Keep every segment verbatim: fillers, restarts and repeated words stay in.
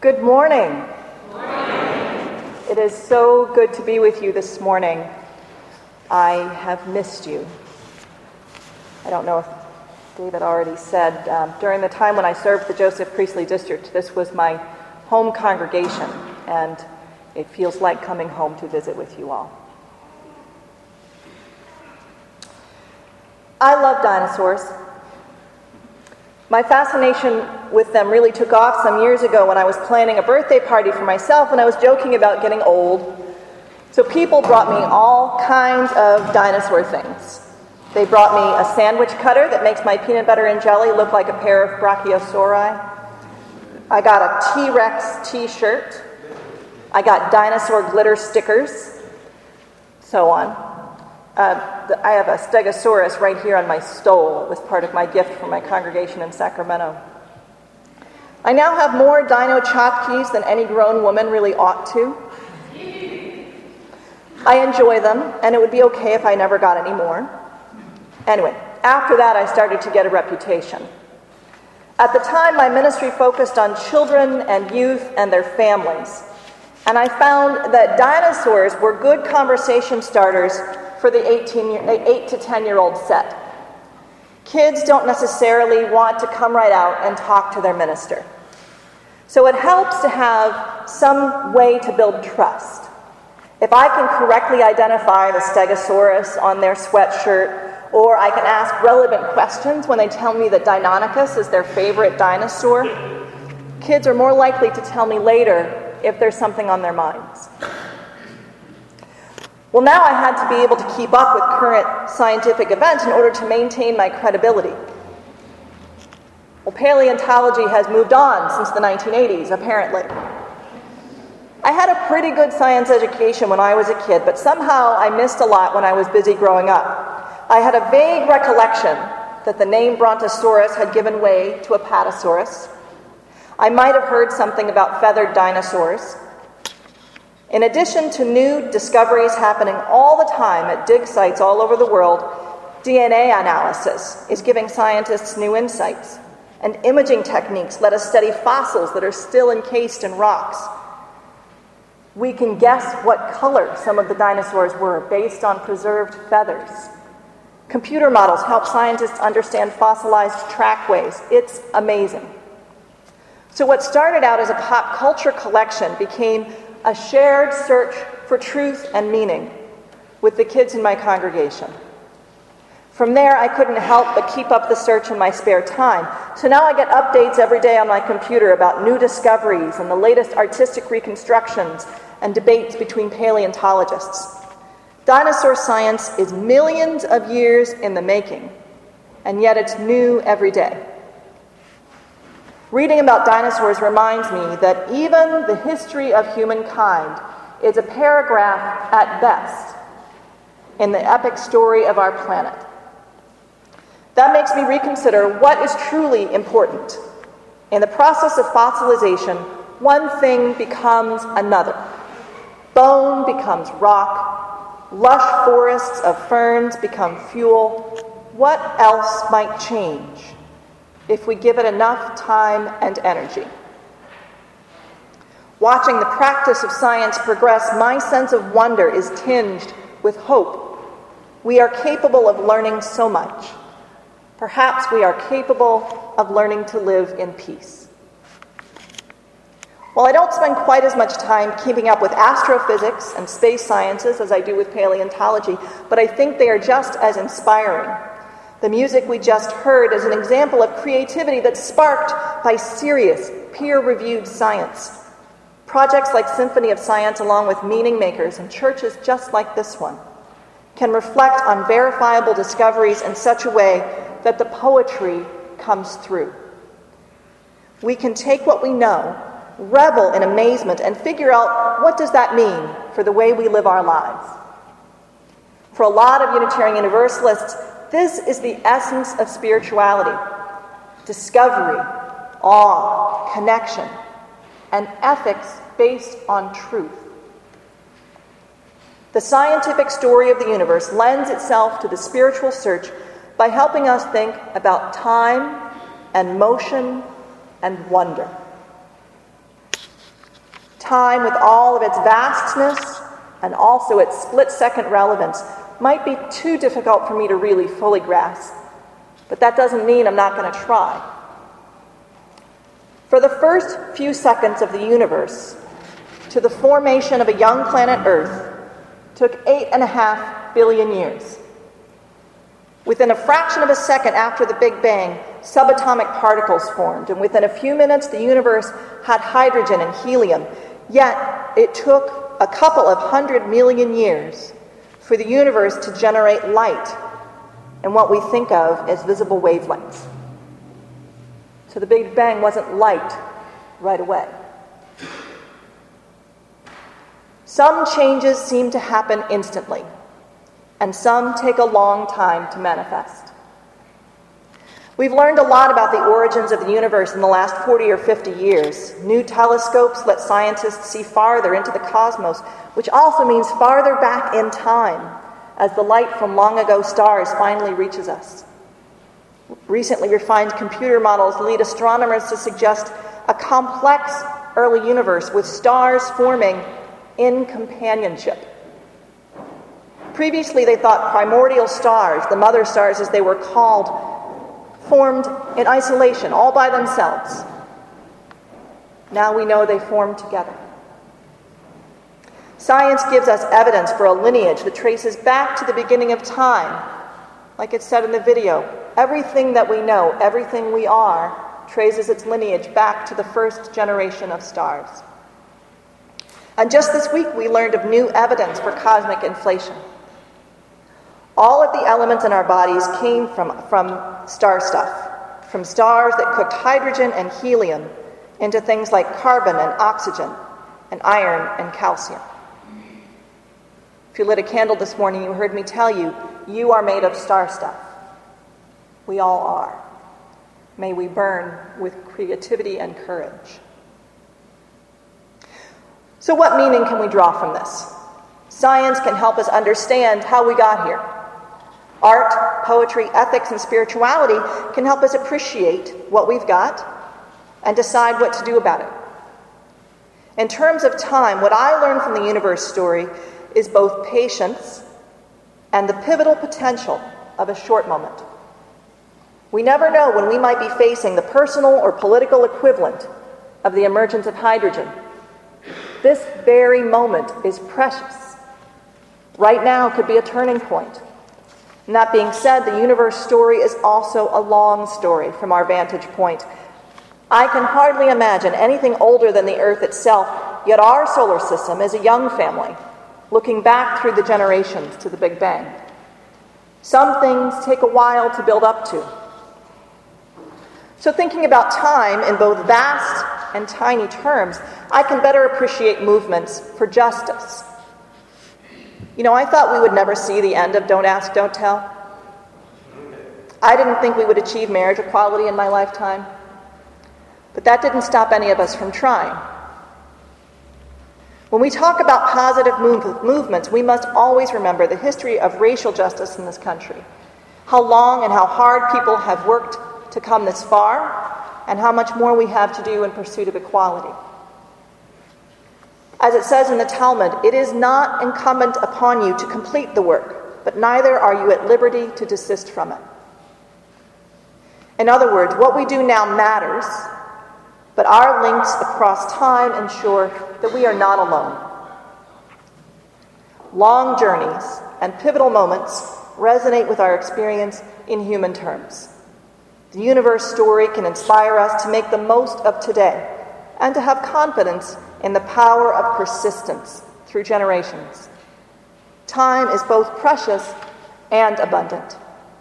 Good morning. Good morning. It is so good to be with you this morning. I have missed you. I don't know if David already said, um, during the time when I served the Joseph Priestley District, this was my home congregation, and it feels like coming home to visit with you all. I love dinosaurs. My fascination with them really took off some years ago when I was planning a birthday party for myself and I was joking about getting old. So people brought me all kinds of dinosaur things. They brought me a sandwich cutter that makes my peanut butter and jelly look like a pair of brachiosauri. I got a T-Rex t-shirt. I got dinosaur glitter stickers, so on. Uh, the, I have a Stegosaurus right here on my stole. It was part of my gift from my congregation in Sacramento. I now have more dino tchotchkes than any grown woman really ought to. I enjoy them, and it would be okay if I never got any more. Anyway, after that I started to get a reputation. At the time, my ministry focused on children and youth and their families. And I found that dinosaurs were good conversation starters for the eight to ten-year-old set. Kids don't necessarily want to come right out and talk to their minister. So it helps to have some way to build trust. If I can correctly identify the Stegosaurus on their sweatshirt, or I can ask relevant questions when they tell me that Deinonychus is their favorite dinosaur, kids are more likely to tell me later if there's something on their minds. Well, now I had to be able to keep up with current scientific events in order to maintain my credibility. Well, paleontology has moved on since the nineteen eighties, apparently. I had a pretty good science education when I was a kid, but somehow I missed a lot when I was busy growing up. I had a vague recollection that the name Brontosaurus had given way to Apatosaurus. I might have heard something about feathered dinosaurs. In addition to new discoveries happening all the time at dig sites all over the world, D N A analysis is giving scientists new insights, and imaging techniques let us study fossils that are still encased in rocks. We can guess what color some of the dinosaurs were based on preserved feathers. Computer models help scientists understand fossilized trackways. It's amazing. So what started out as a pop culture collection became a shared search for truth and meaning with the kids in my congregation. From there, I couldn't help but keep up the search in my spare time. So now I get updates every day on my computer about new discoveries and the latest artistic reconstructions and debates between paleontologists. Dinosaur science is millions of years in the making, and yet it's new every day. Reading about dinosaurs reminds me that even the history of humankind is a paragraph at best in the epic story of our planet. That makes me reconsider what is truly important. In the process of fossilization, one thing becomes another. Bone becomes rock. Lush forests of ferns become fuel. What else might change if we give it enough time and energy? Watching the practice of science progress, my sense of wonder is tinged with hope. We are capable of learning so much. Perhaps we are capable of learning to live in peace. While I don't spend quite as much time keeping up with astrophysics and space sciences as I do with paleontology, but I think they are just as inspiring. The music we just heard is an example of creativity that's sparked by serious, peer-reviewed science. Projects like Symphony of Science, along with meaning makers and churches just like this one, can reflect on verifiable discoveries in such a way that the poetry comes through. We can take what we know, revel in amazement, and figure out what does that mean for the way we live our lives. For a lot of Unitarian Universalists, this is the essence of spirituality: discovery, awe, connection, and ethics based on truth. The scientific story of the universe lends itself to the spiritual search by helping us think about time and motion and wonder. Time, with all of its vastness and also its split-second relevance, might be too difficult for me to really fully grasp. But that doesn't mean I'm not going to try. For the first few seconds of the universe, to the formation of a young planet Earth, took eight and a half billion years. Within a fraction of a second after the Big Bang, subatomic particles formed, and within a few minutes the universe had hydrogen and helium. Yet it took a couple of hundred million years for the universe to generate light and what we think of as visible wavelengths. So the Big Bang wasn't light right away. Some changes seem to happen instantly, and some take a long time to manifest. We've learned a lot about the origins of the universe in the last forty or fifty years. New telescopes let scientists see farther into the cosmos, which also means farther back in time, as the light from long ago stars finally reaches us. Recently refined computer models lead astronomers to suggest a complex early universe with stars forming in companionship. Previously, they thought primordial stars, the mother stars as they were called, formed in isolation, all by themselves. Now we know they formed together. Science gives us evidence for a lineage that traces back to the beginning of time. Like it said in the video, everything that we know, everything we are, traces its lineage back to the first generation of stars. And just this week, we learned of new evidence for cosmic inflation. All of the elements in our bodies came from, from star stuff, from stars that cooked hydrogen and helium into things like carbon and oxygen and iron and calcium. If you lit a candle this morning, you heard me tell you, you are made of star stuff. We all are. May we burn with creativity and courage. So what meaning can we draw from this? Science can help us understand how we got here. Art, poetry, ethics, and spirituality can help us appreciate what we've got and decide what to do about it. In terms of time, what I learned from the universe story is both patience and the pivotal potential of a short moment. We never know when we might be facing the personal or political equivalent of the emergence of hydrogen. This very moment is precious. Right now could be a turning point. And that being said, the universe story is also a long story from our vantage point. I can hardly imagine anything older than the Earth itself, yet our solar system is a young family, looking back through the generations to the Big Bang. Some things take a while to build up to. So thinking about time in both vast and tiny terms, I can better appreciate movements for justice. You know, I thought we would never see the end of Don't Ask, Don't Tell. I didn't think we would achieve marriage equality in my lifetime. But that didn't stop any of us from trying. When we talk about positive move- movements, we must always remember the history of racial justice in this country. How long and how hard people have worked to come this far, and how much more we have to do in pursuit of equality. As it says in the Talmud, it is not incumbent upon you to complete the work, but neither are you at liberty to desist from it. In other words, what we do now matters, but our links across time ensure that we are not alone. Long journeys and pivotal moments resonate with our experience in human terms. The universe story can inspire us to make the most of today and to have confidence in the power of persistence through generations. Time is both precious and abundant.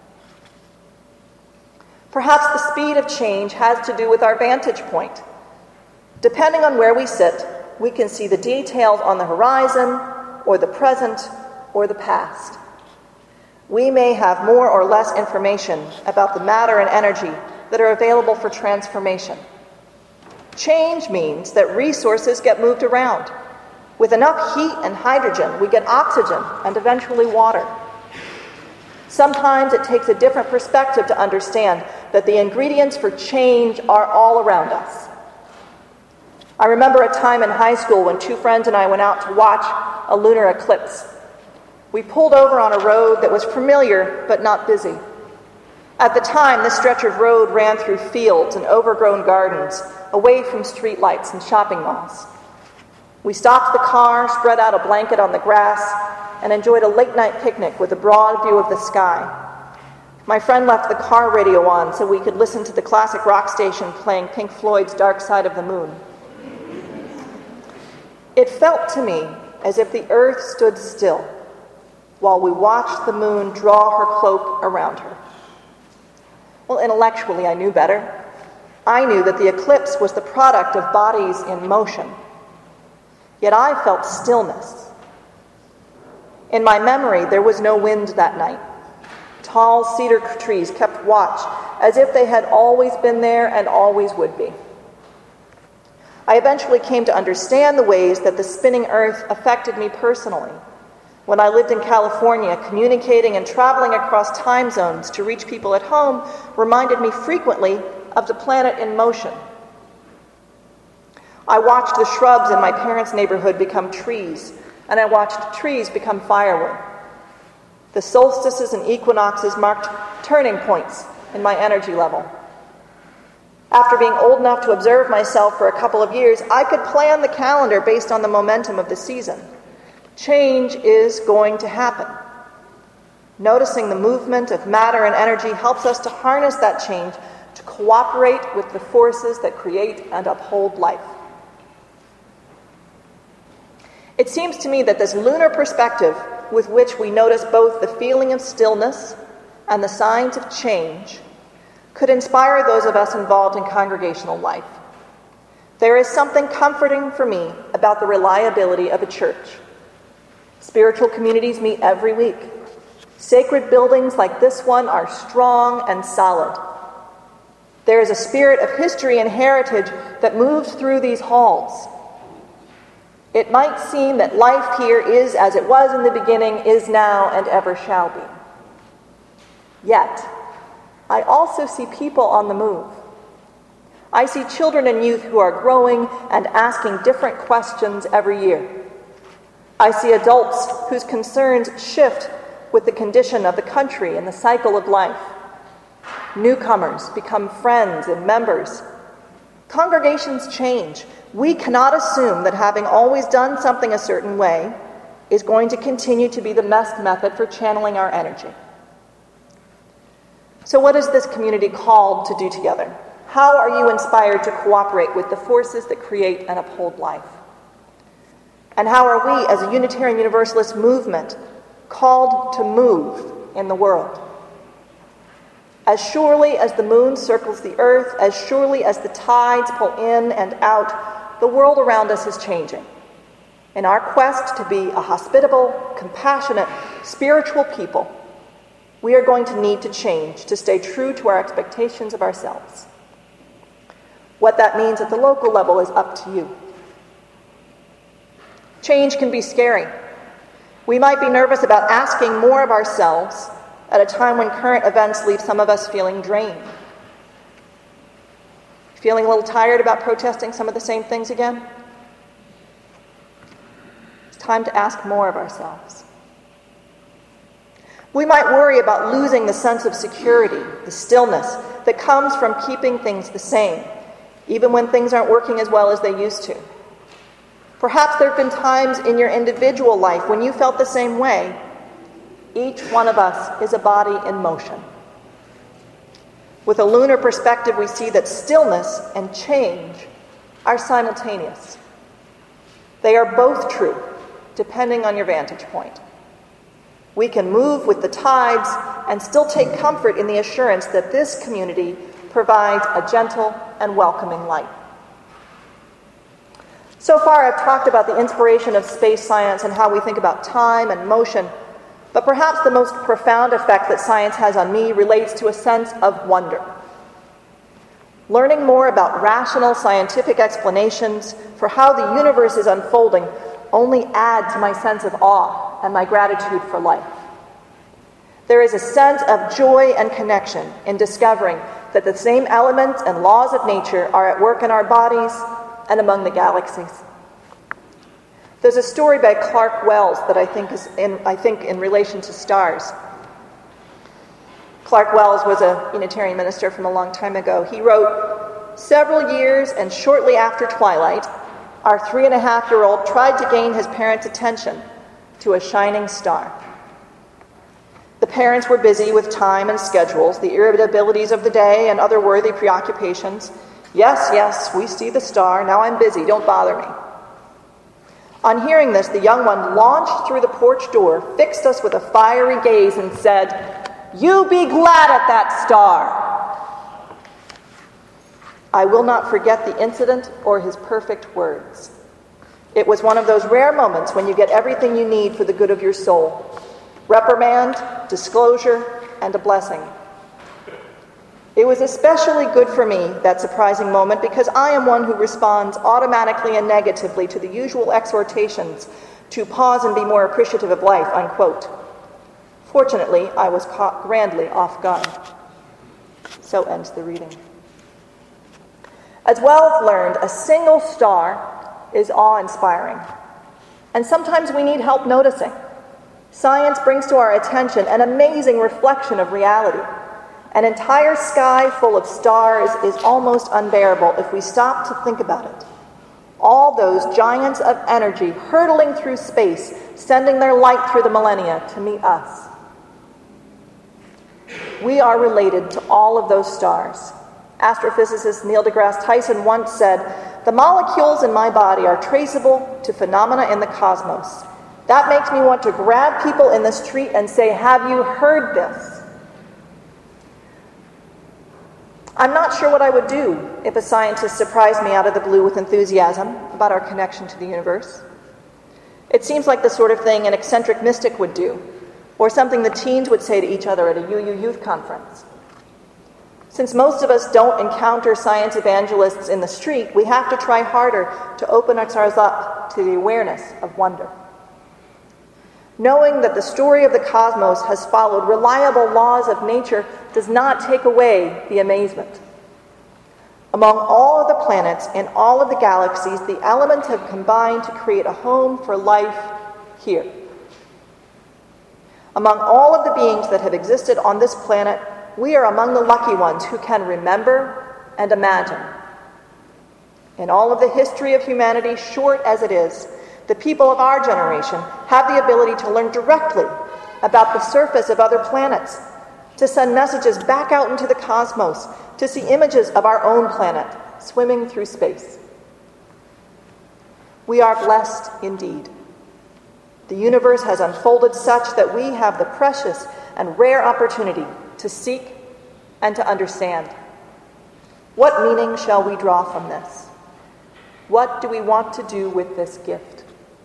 Perhaps the speed of change has to do with our vantage point. Depending on where we sit, we can see the details on the horizon, or the present, or the past. We may have more or less information about the matter and energy that are available for transformation. Change means that resources get moved around. With enough heat and hydrogen, we get oxygen and eventually water. Sometimes it takes a different perspective to understand that the ingredients for change are all around us. I remember a time in high school when two friends and I went out to watch a lunar eclipse. We pulled over on a road that was familiar but not busy. At the time, this stretch of road ran through fields and overgrown gardens, away from streetlights and shopping malls. We stopped the car, spread out a blanket on the grass, and enjoyed a late-night picnic with a broad view of the sky. My friend left the car radio on so we could listen to the classic rock station playing Pink Floyd's Dark Side of the Moon. It felt to me as if the earth stood still while we watched the moon draw her cloak around her. Well, intellectually, I knew better. I knew that the eclipse was the product of bodies in motion. Yet I felt stillness. In my memory, there was no wind that night. Tall cedar trees kept watch, as if they had always been there and always would be. I eventually came to understand the ways that the spinning earth affected me personally. When I lived in California, communicating and traveling across time zones to reach people at home reminded me frequently of the planet in motion. I watched the shrubs in my parents' neighborhood become trees, and I watched trees become firewood. The solstices and equinoxes marked turning points in my energy level. After being old enough to observe myself for a couple of years, I could plan the calendar based on the momentum of the season. Change is going to happen. Noticing the movement of matter and energy helps us to harness that change to cooperate with the forces that create and uphold life. It seems to me that this lunar perspective with which we notice both the feeling of stillness and the signs of change could inspire those of us involved in congregational life. There is something comforting for me about the reliability of a church. Spiritual communities meet every week. Sacred buildings like this one are strong and solid. There is a spirit of history and heritage that moves through these halls. It might seem that life here is as it was in the beginning, is now, and ever shall be. Yet, I also see people on the move. I see children and youth who are growing and asking different questions every year. I see adults whose concerns shift with the condition of the country and the cycle of life. Newcomers become friends and members. Congregations change. We cannot assume that having always done something a certain way is going to continue to be the best method for channeling our energy. So what is this community called to do together? How are you inspired to cooperate with the forces that create and uphold life? And how are we, as a Unitarian Universalist movement, called to move in the world? As surely as the moon circles the earth, as surely as the tides pull in and out, the world around us is changing. In our quest to be a hospitable, compassionate, spiritual people, we are going to need to change to stay true to our expectations of ourselves. What that means at the local level is up to you. Change can be scary. We might be nervous about asking more of ourselves at a time when current events leave some of us feeling drained. Feeling a little tired about protesting some of the same things again? It's time to ask more of ourselves. We might worry about losing the sense of security, the stillness that comes from keeping things the same, even when things aren't working as well as they used to. Perhaps there have been times in your individual life when you felt the same way. Each one of us is a body in motion. With a lunar perspective, we see that stillness and change are simultaneous. They are both true, depending on your vantage point. We can move with the tides and still take comfort in the assurance that this community provides a gentle and welcoming light. So far, I've talked about the inspiration of space science and how we think about time and motion, but perhaps the most profound effect that science has on me relates to a sense of wonder. Learning more about rational scientific explanations for how the universe is unfolding only add to my sense of awe and my gratitude for life. There is a sense of joy and connection in discovering that the same elements and laws of nature are at work in our bodies, and among the galaxies. There's a story by Clark Wells that I think is in, I think in relation to stars. Clark Wells was a Unitarian minister from a long time ago. He wrote, "Several years and shortly after twilight, our three and a half year old tried to gain his parents' attention to a shining star. The parents were busy with time and schedules, the irritabilities of the day, and other worthy preoccupations. Yes, yes, we see the star. Now I'm busy. Don't bother me." On hearing this, the young one launched through the porch door, fixed us with a fiery gaze, and said, "You be glad at that star." I will not forget the incident or his perfect words. It was one of those rare moments when you get everything you need for the good of your soul: reprimand, disclosure, and a blessing. It was especially good for me, that surprising moment, because I am one who responds automatically and negatively to the usual exhortations to pause and be more appreciative of life, unquote. Fortunately, I was caught grandly off guard. So ends the reading. As Wells learned, a single star is awe-inspiring, and sometimes we need help noticing. Science brings to our attention an amazing reflection of reality. An entire sky full of stars is almost unbearable if we stop to think about it. All those giants of energy hurtling through space, sending their light through the millennia to meet us. We are related to all of those stars. Astrophysicist Neil deGrasse Tyson once said, "The molecules in my body are traceable to phenomena in the cosmos. That makes me want to grab people in the street and say, 'Have you heard this?'" I'm not sure what I would do if a scientist surprised me out of the blue with enthusiasm about our connection to the universe. It seems like the sort of thing an eccentric mystic would do, or something the teens would say to each other at a U U youth conference. Since most of us don't encounter science evangelists in the street, we have to try harder to open ourselves up to the awareness of wonder. Knowing that the story of the cosmos has followed reliable laws of nature does not take away the amazement. Among all of the planets and all of the galaxies, the elements have combined to create a home for life here. Among all of the beings that have existed on this planet, we are among the lucky ones who can remember and imagine. In all of the history of humanity, short as it is, the people of our generation have the ability to learn directly about the surface of other planets, to send messages back out into the cosmos, to see images of our own planet swimming through space. We are blessed indeed. The universe has unfolded such that we have the precious and rare opportunity to seek and to understand. What meaning shall we draw from this? What do we want to do with this gift?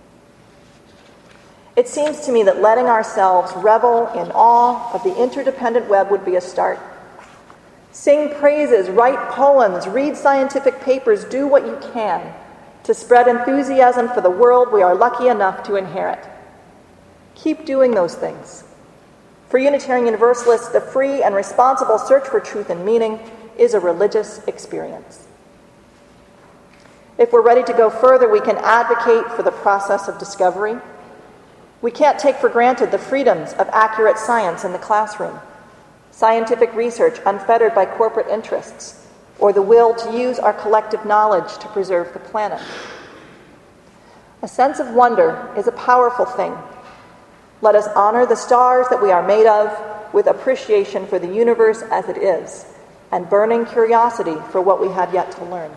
It seems to me that letting ourselves revel in awe of the interdependent web would be a start. Sing praises, write poems, read scientific papers, do what you can to spread enthusiasm for the world we are lucky enough to inherit. Keep doing those things. For Unitarian Universalists, the free and responsible search for truth and meaning is a religious experience. If we're ready to go further, we can advocate for the process of discovery. We can't take for granted the freedoms of accurate science in the classroom, scientific research unfettered by corporate interests, or the will to use our collective knowledge to preserve the planet. A sense of wonder is a powerful thing. Let us honor the stars that we are made of with appreciation for the universe as it is, and burning curiosity for what we have yet to learn.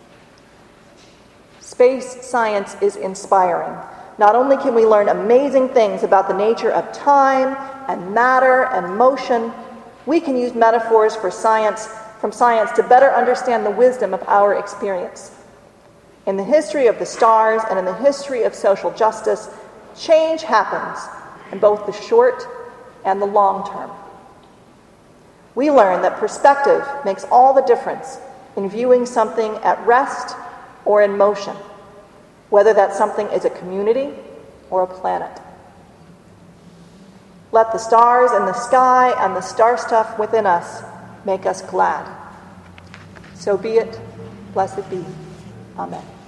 Space science is inspiring. Not only can we learn amazing things about the nature of time and matter and motion, we can use metaphors for science, from science to better understand the wisdom of our experience. In the history of the stars and in the history of social justice, change happens in both the short and the long term. We learn that perspective makes all the difference in viewing something at rest or in motion, whether that something is a community or a planet. Let the stars in the sky and the star stuff within us make us glad. So be it. Blessed be. Amen.